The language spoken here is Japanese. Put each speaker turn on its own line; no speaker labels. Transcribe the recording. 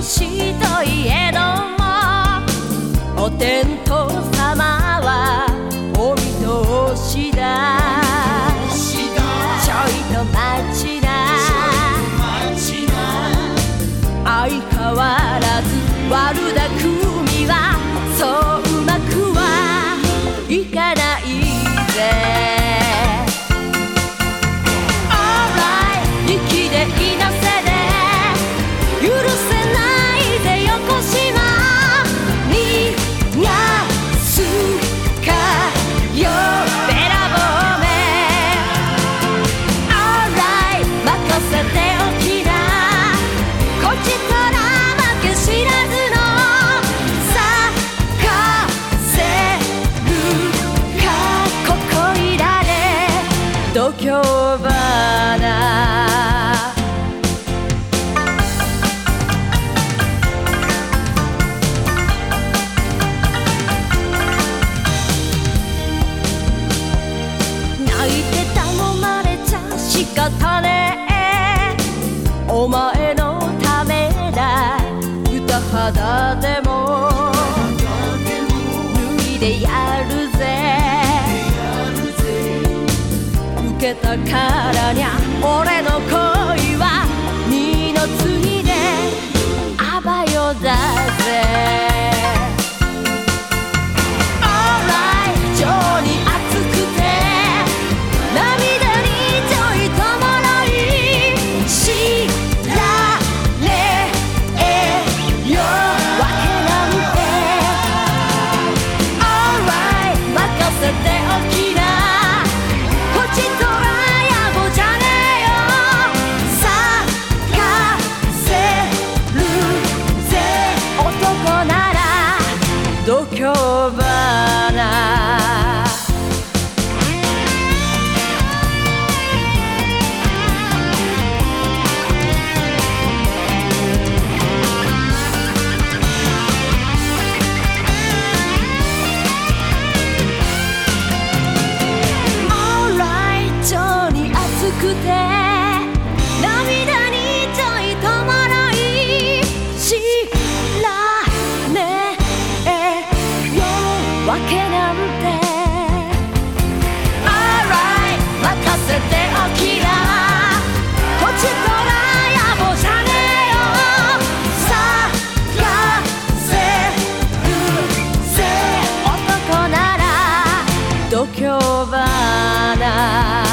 しといえどもお天道様はお見通しだ。ちょいと待ちな相変わらず悪だ組はそううまくはいかないぜ。度胸花泣いて頼まれちゃ仕方ねえ。お前のためだ歌肌でも脱いでやるぜ。受けたからにゃ俺の恋は二の次であばよだぜ。Alright 情に熱くて涙にちょいともない知られよわけなんて Alright 任せておきな。こちと度胸花Alright 情に熱くて涙にちょいともない知らねわけなんて Alright 任せておきな。こちとら野暮じゃねえよ探せるぜ男なら度胸花